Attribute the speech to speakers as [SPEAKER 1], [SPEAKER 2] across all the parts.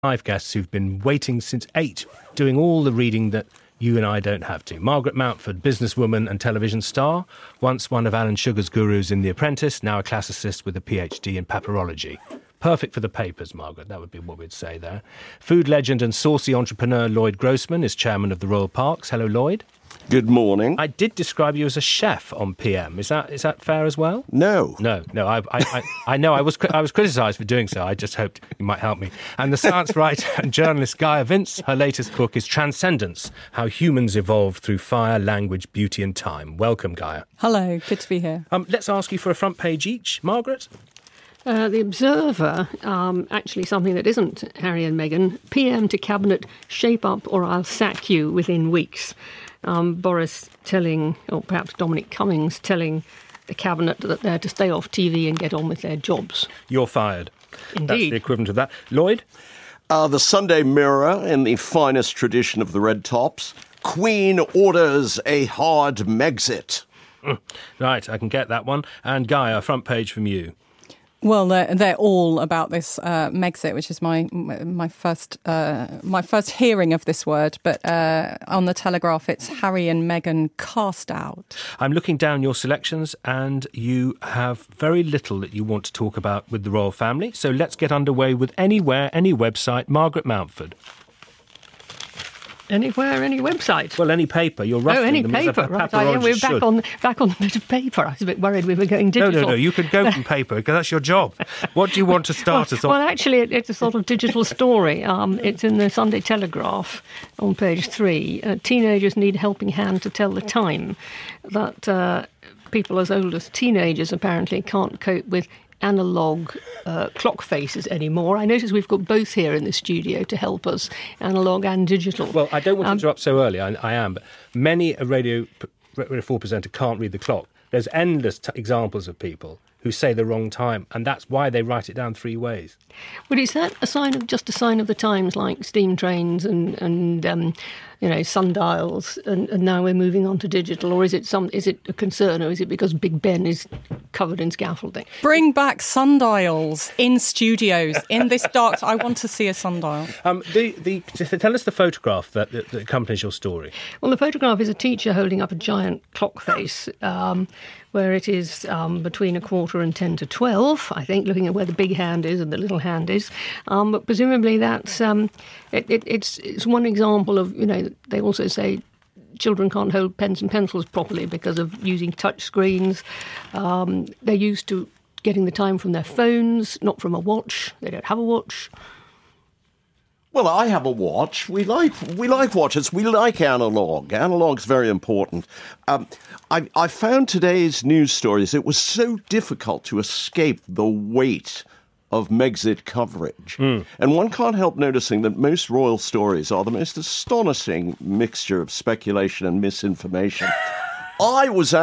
[SPEAKER 1] 5 guests who've been waiting since 8, doing all the reading that you and I don't have to. Margaret Mountford, businesswoman and television star, once one of Alan Sugar's gurus in The Apprentice, now a classicist with a PhD in papyrology. Perfect for the papers, Margaret, that would be what we'd say there. Food legend and saucy entrepreneur Lloyd Grossman is chairman of the Royal Parks. Hello, Lloyd.
[SPEAKER 2] Good morning.
[SPEAKER 1] I did describe you as a chef on PM. Is that fair as well?
[SPEAKER 2] No.
[SPEAKER 1] I know. I was criticised for doing so. I just hoped you might help me. And the science writer and journalist Gaia Vince, her latest book is Transcendence: How Humans Evolved Through Fire, Language, Beauty and Time. Welcome, Gaia.
[SPEAKER 3] Hello, good to be here.
[SPEAKER 1] Let's ask you for a front page each. Margaret?
[SPEAKER 4] The Observer, actually something that isn't Harry and Meghan. PM to Cabinet, shape up or I'll sack you within weeks. Boris telling, or perhaps Dominic Cummings telling the Cabinet that they're to stay off TV and get on with their jobs.
[SPEAKER 1] You're fired.
[SPEAKER 4] Indeed.
[SPEAKER 1] That's the equivalent of that. Lloyd?
[SPEAKER 2] The Sunday Mirror, in the finest tradition of the Red Tops. Queen orders a hard Megxit.
[SPEAKER 1] Right, I can get that one. And Gaia, front page from you.
[SPEAKER 3] Well, they're all about this Megxit, which is my first hearing of this word. But on the Telegraph, it's Harry and Meghan cast out.
[SPEAKER 1] I'm looking down your selections, and you have very little that you want to talk about with the royal family. So let's get underway with Anywhere, Any Website. Margaret Mountford.
[SPEAKER 4] Anywhere, any website.
[SPEAKER 1] Well, any paper. You're roughing
[SPEAKER 4] any
[SPEAKER 1] them
[SPEAKER 4] paper. Right. We're back on the bit of paper. I was a bit worried we were going digital.
[SPEAKER 1] No. You can go from paper because that's your job. What do you want to start us off?
[SPEAKER 4] Well, actually, it's a sort of digital story. It's in the Sunday Telegraph on page 3. Teenagers need a helping hand to tell the time. That people as old as teenagers apparently can't cope with analogue clock faces anymore. I notice we've got both here in the studio to help us, analogue and digital.
[SPEAKER 1] Well, I don't want to interrupt so early, I am, but many a Radio 4 presenter can't read the clock. There's endless examples of people who say the wrong time, and that's why they write it down 3 ways.
[SPEAKER 4] But is that a sign of the times, like steam trains and sundials, and now we're moving on to digital, or is it a concern, or is it because Big Ben is covered in scaffolding?
[SPEAKER 3] Bring back sundials in studios in this dark. I want to see a sundial.
[SPEAKER 1] Tell us the photograph that accompanies your story.
[SPEAKER 4] Well, the photograph is a teacher holding up a giant clock face, where it is between 1/4 and 10 to 12, I think, looking at where the big hand is and the little hand is. But presumably that's it's one example of, they also say children can't hold pens and pencils properly because of using touch screens. They're used to getting the time from their phones, not from a watch. They don't have a watch.
[SPEAKER 2] Well, I have a watch. We like watches. We like analog. Analog's very important. I found today's news stories. It was so difficult to escape the weight of Megxit coverage. And one can't help noticing that most royal stories are the most astonishing mixture of speculation and misinformation. I was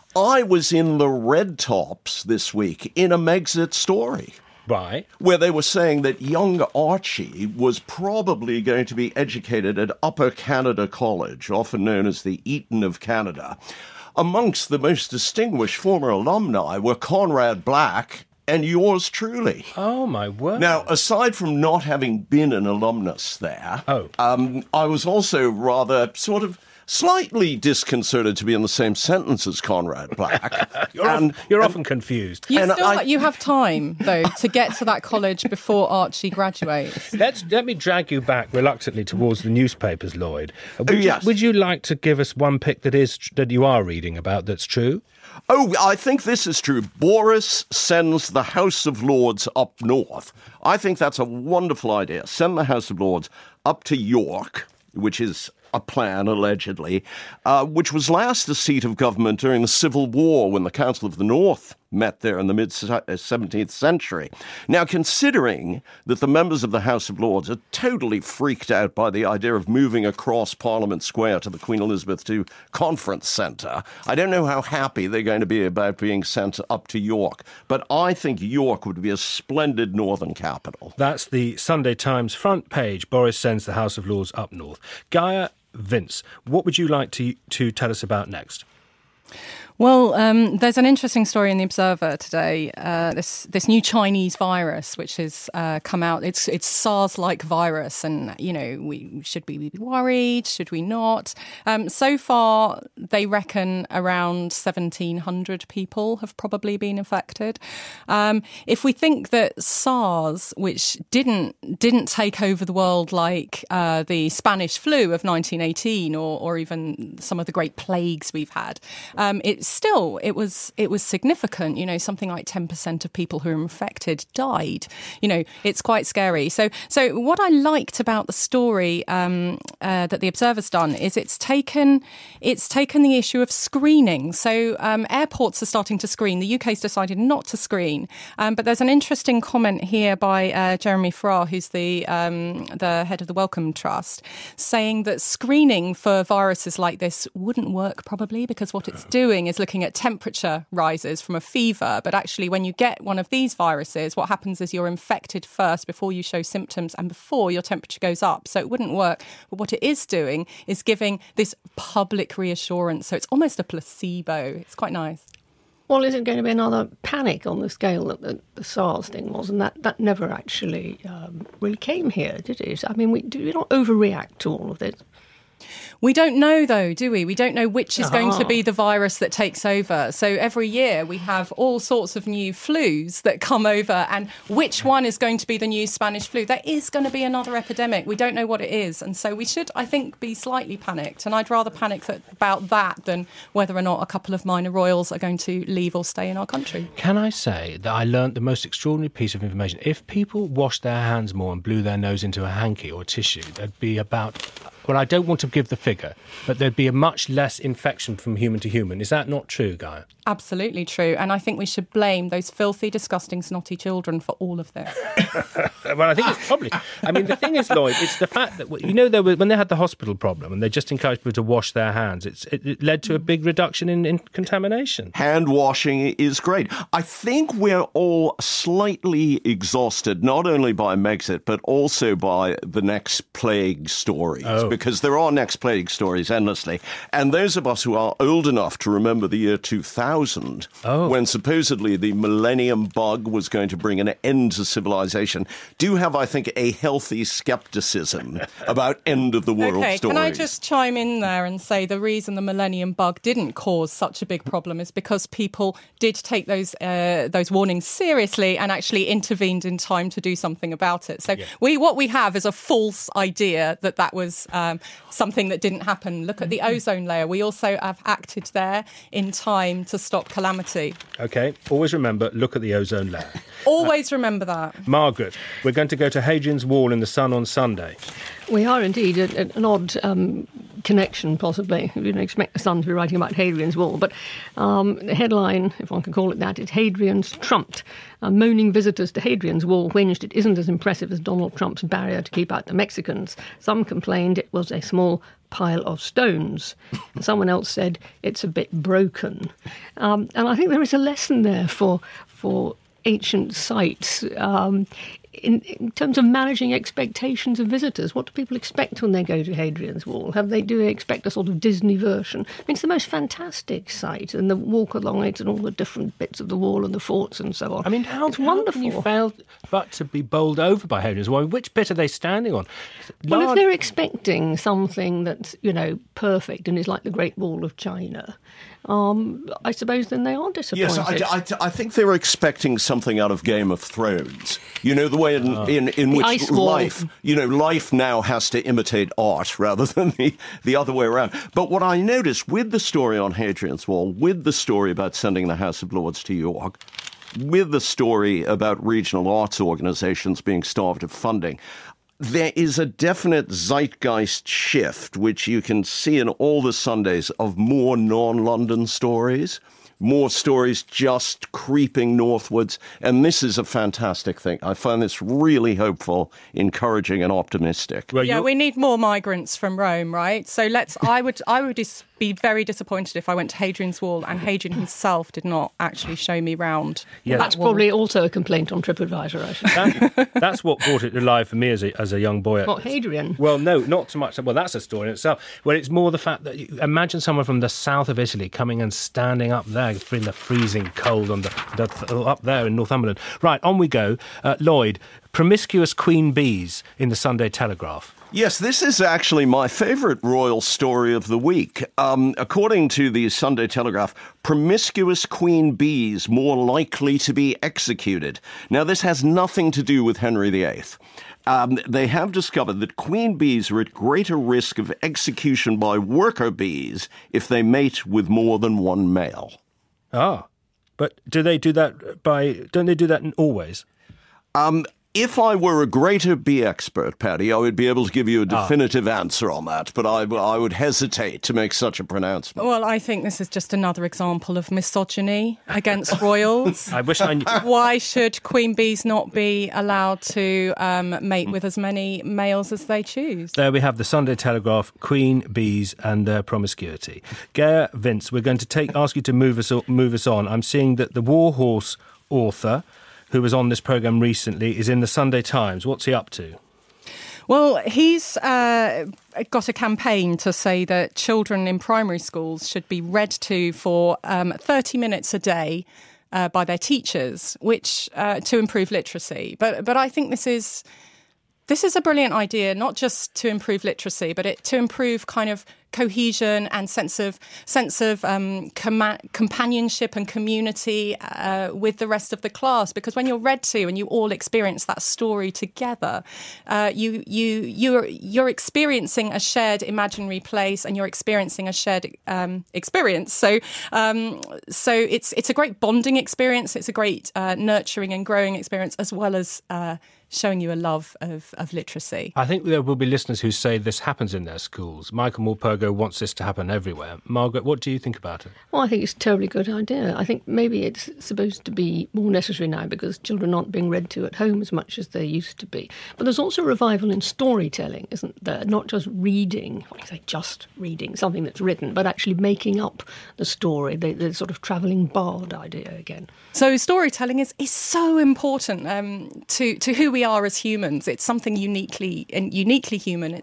[SPEAKER 2] in the Red Tops this week in a Megxit story.
[SPEAKER 1] Right.
[SPEAKER 2] Where they were saying that young Archie was probably going to be educated at Upper Canada College, often known as the Eton of Canada. Amongst the most distinguished former alumni were Conrad Black and yours truly.
[SPEAKER 1] Oh, my word.
[SPEAKER 2] Now, aside from not having been an alumnus there, I was also rather sort of slightly disconcerted to be in the same sentence as Conrad Black.
[SPEAKER 1] You're often confused.
[SPEAKER 3] You have time, though, to get to that college before Archie graduates.
[SPEAKER 1] Let me drag you back reluctantly towards the newspapers, Lloyd.
[SPEAKER 2] Yes.
[SPEAKER 1] Would you like to give us one pick that you are reading about that's true?
[SPEAKER 2] Oh, I think this is true. Boris sends the House of Lords up north. I think that's a wonderful idea. Send the House of Lords up to York, which is a plan, allegedly, which was last a seat of government during the Civil War when the Council of the North met there in the mid-17th century. Now, considering that the members of the House of Lords are totally freaked out by the idea of moving across Parliament Square to the Queen Elizabeth II Conference Centre, I don't know how happy they're going to be about being sent up to York, but I think York would be a splendid northern capital.
[SPEAKER 1] That's the Sunday Times front page. Boris sends the House of Lords up north. Gaia Vince, what would you like to tell us about next?
[SPEAKER 3] Well, there's an interesting story in The Observer today. This new Chinese virus, which has come out, it's SARS-like virus, and should we be worried? Should we not? So far, they reckon around 1,700 people have probably been infected. If we think that SARS, which didn't take over the world like the Spanish flu of 1918, or even some of the great plagues we've had, it was significant. Something like 10% of people who were infected died. It's quite scary. So what I liked about the story that the Observer's done is it's taken the issue of screening. So airports are starting to screen. The UK's decided not to screen, but there's an interesting comment here by Jeremy Farrar, who's the head of the Wellcome Trust, saying that screening for viruses like this wouldn't work probably, because what it's doing is looking at temperature rises from a fever. But actually, when you get one of these viruses, what happens is you're infected first before you show symptoms and before your temperature goes up. So it wouldn't work. But what it is doing is giving this public reassurance. So it's almost a placebo. It's quite nice.
[SPEAKER 4] Well, is it going to be another panic on the scale that the SARS thing was? And that never actually really came here, did it? I mean, we not overreact to all of this.
[SPEAKER 3] We don't know, though, do we? We don't know which is going to be the virus that takes over. So every year we have all sorts of new flus that come over, and which one is going to be the new Spanish flu? There is going to be another epidemic. We don't know what it is. And so we should, I think, be slightly panicked. And I'd rather panic about that than whether or not a couple of minor royals are going to leave or stay in our country.
[SPEAKER 1] Can I say that I learnt the most extraordinary piece of information? If people washed their hands more and blew their nose into a hanky or tissue, there'd be about... Well, I don't want to give the figure, but there'd be a much less infection from human to human. Is that not true, Gaia?
[SPEAKER 3] Absolutely true. And I think we should blame those filthy, disgusting, snotty children for all of this.
[SPEAKER 1] Well, I think it's probably... I mean, the thing is, Lloyd, it's the fact that, when they had the hospital problem and they just encouraged people to wash their hands, it led to a big reduction in contamination.
[SPEAKER 2] Hand washing is great. I think we're all slightly exhausted, not only by Megxit, but also by the next plague stories. Because there are next plague stories endlessly. And those of us who are old enough to remember the year 2000, when supposedly the millennium bug was going to bring an end to civilization, do have, I think, a healthy skepticism about end of the world stories.
[SPEAKER 3] Can I just chime in there and say the reason the millennium bug didn't cause such a big problem is because people did take those warnings seriously and actually intervened in time to do something about it. So what we have is a false idea that was something that didn't happen. Look at the ozone layer. We also have acted there in time to stop calamity.
[SPEAKER 1] OK, always remember, look at the ozone layer.
[SPEAKER 3] Always remember that.
[SPEAKER 1] Margaret, we're going to go to Hadrian's Wall in the Sun on Sunday.
[SPEAKER 4] We are indeed an odd connection, possibly. You didn't expect the Sun to be writing about Hadrian's Wall, but the headline, if one can call it that, is Hadrian's trumped. Moaning visitors to Hadrian's Wall whinged it isn't as impressive as Donald Trump's barrier to keep out the Mexicans. Some complained it was a small pile of stones. Someone else said it's a bit broken. And I think there is a lesson there for ancient sites in terms of managing expectations of visitors. What do people expect when they go to Hadrian's Wall? Do they expect a sort of Disney version? I mean, it's the most fantastic site, and the walk along it and all the different bits of the wall and the forts and so on.
[SPEAKER 1] I mean,
[SPEAKER 4] it's wonderful.
[SPEAKER 1] How can you fail but to be bowled over by Hadrian's Wall? Which bit are they standing on?
[SPEAKER 4] Well, if they're expecting something that's, perfect and is like the Great Wall of China, I suppose then they are disappointed.
[SPEAKER 2] Yes, I think they were expecting something out of Game of Thrones. The way in which life now has to imitate art rather than the other way around. But what I noticed with the story on Hadrian's Wall, with the story about sending the House of Lords to York, with the story about regional arts organisations being starved of funding, there is a definite zeitgeist shift, which you can see in all the Sundays, of more non-London stories, more stories just creeping northwards. And this is a fantastic thing. I find this really hopeful, encouraging and optimistic.
[SPEAKER 1] Well,
[SPEAKER 3] Yeah, we need more migrants from Rome, right? So I would be very disappointed if I went to Hadrian's Wall and Hadrian himself did not actually show me round.
[SPEAKER 1] Yeah.
[SPEAKER 4] That's probably also a complaint on TripAdvisor, I should say.
[SPEAKER 1] That's what brought it to life for me as a young boy.
[SPEAKER 4] What, Hadrian?
[SPEAKER 1] Well, no, not so much. Well, that's a story in itself. Well, it's more the fact that you imagine someone from the south of Italy coming and standing up there in the freezing cold up there in Northumberland. Right, on we go. Lloyd, promiscuous queen bees in the Sunday Telegraph.
[SPEAKER 2] Yes, this is actually my favourite royal story of the week. According to the Sunday Telegraph, promiscuous queen bees more likely to be executed. Now, this has nothing to do with Henry VIII. They have discovered that queen bees are at greater risk of execution by worker bees if they mate with more than one male.
[SPEAKER 1] Ah, but do they do that don't they do that always?
[SPEAKER 2] If I were a greater bee expert, Paddy, I would be able to give you a definitive answer on that, but I would hesitate to make such a pronouncement.
[SPEAKER 3] Well, I think this is just another example of misogyny against royals.
[SPEAKER 1] I wish I knew.
[SPEAKER 3] Why should queen bees not be allowed to mate with as many males as they choose?
[SPEAKER 1] There we have the Sunday Telegraph, queen bees and their promiscuity. Gare Vince, we're going to ask you to move us on. I'm seeing that the Warhorse author, who was on this programme recently, is in the Sunday Times. What's he up to?
[SPEAKER 3] Well, he's got a campaign to say that children in primary schools should be read to for 30 minutes a day by their teachers, which to improve literacy. But I think this is a brilliant idea, not just to improve literacy, but to improve kind of cohesion and sense of companionship and community with the rest of the class. Because when you're read to and you all experience that story together, you're experiencing a shared imaginary place and you're experiencing a shared experience. So it's a great bonding experience. It's a great nurturing and growing experience, as well as showing you a love of literacy.
[SPEAKER 1] I think there will be listeners who say this happens in their schools. Michael Morpurgo wants this to happen everywhere. Margaret, what do you think about it?
[SPEAKER 4] Well, I think it's a terribly good idea. I think maybe it's supposed to be more necessary now because children aren't being read to at home as much as they used to be. But there's also a revival in storytelling, isn't there? Not just reading, just reading something that's written, but actually making up the story, the sort of travelling bard idea again.
[SPEAKER 3] So storytelling is so important to who we are as humans. It's something uniquely human.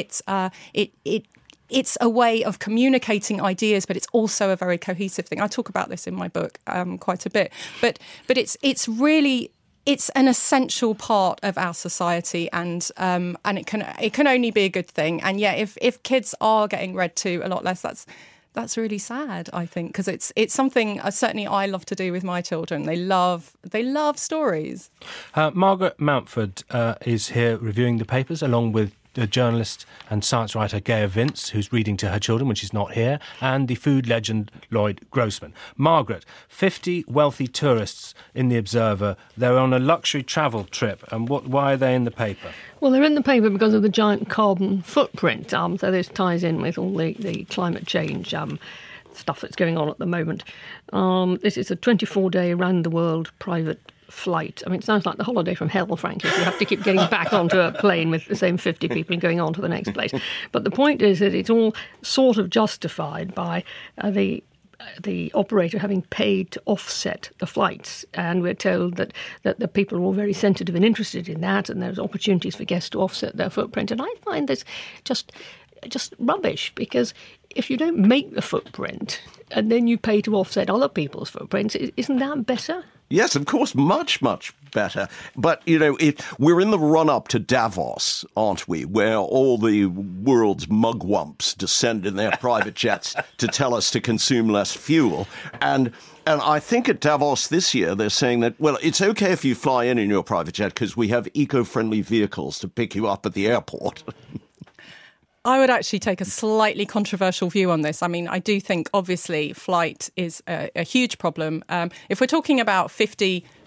[SPEAKER 3] It's a way of communicating ideas, but it's also a very cohesive thing. I talk about this in my book quite a bit. But it's really an essential part of our society, and it can only be a good thing. And yeah, if kids are getting read to a lot less, that's really sad, I think, because it's something certainly I love to do with my children. They love stories.
[SPEAKER 1] Margaret Mountford is here reviewing the papers along with the journalist and science writer Gare Vince, who's reading to her children when she's not here, and the food legend Lloyd Grossman. Margaret, 50 wealthy tourists in the Observer. They're on a luxury travel trip. And why are they in the paper?
[SPEAKER 4] Well, they're in the paper because of the giant carbon footprint. So this ties in with all the climate change stuff that's going on at the moment. This is a 24-day round-the-world private flight. I mean, it sounds like the holiday from hell, frankly. You have to keep getting back onto a plane with the same 50 people and going on to the next place. But the point is that it's all sort of justified by the operator having paid to offset the flights. And we're told that the people are all very sensitive and interested in that, and there's opportunities for guests to offset their footprint. And I find this just rubbish, because if you don't make the footprint and then you pay to offset other people's footprints, isn't that better?
[SPEAKER 2] Yes, of course, much, much better. But, we're in the run-up to Davos, aren't we, where all the world's mugwumps descend in their private jets to tell us to consume less fuel. And I think at Davos this year, they're saying that, well, it's okay if you fly in your private jet because we have eco-friendly vehicles to pick you up at the airport.
[SPEAKER 3] I would actually take a slightly controversial view on this. I mean, I do think, obviously, flight is a huge problem. If we're talking about 50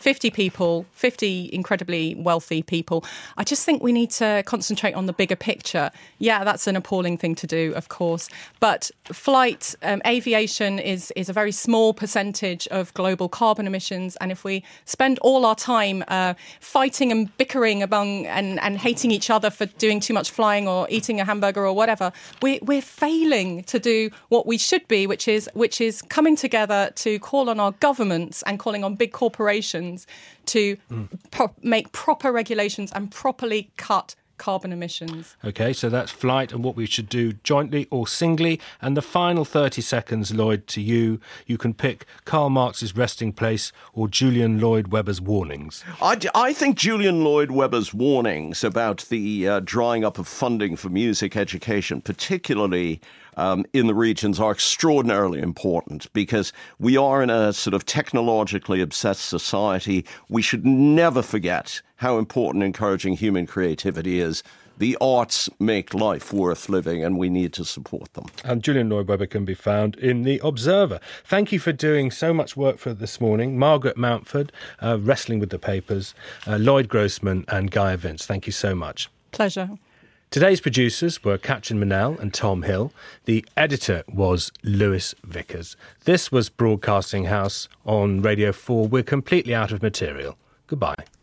[SPEAKER 3] 50 people, 50 incredibly wealthy people. I just think we need to concentrate on the bigger picture. Yeah, that's an appalling thing to do, of course. But aviation is a very small percentage of global carbon emissions. And if we spend all our time fighting and bickering and hating each other for doing too much flying or eating a hamburger or whatever, we're failing to do what we should be, which is coming together to call on our governments and calling on big corporations to make proper regulations and properly cut carbon emissions.
[SPEAKER 1] OK, so that's flight and what we should do jointly or singly. And the final 30 seconds, Lloyd, to you. You can pick Karl Marx's resting place or Julian Lloyd Webber's warnings.
[SPEAKER 2] I think Julian Lloyd Webber's warnings about the drying up of funding for music education, particularly in the regions, are extraordinarily important because we are in a sort of technologically obsessed society. We should never forget how important encouraging human creativity is. The arts make life worth living and we need to support them.
[SPEAKER 1] And Julian Lloyd Webber can be found in The Observer. Thank you for doing so much work for this morning. Margaret Mountford, wrestling with the papers, Lloyd Grossman and Gaia Vince. Thank you so much.
[SPEAKER 3] Pleasure.
[SPEAKER 1] Today's producers were Katrin Manel and Tom Hill. The editor was Lewis Vickers. This was Broadcasting House on Radio 4. We're completely out of material. Goodbye.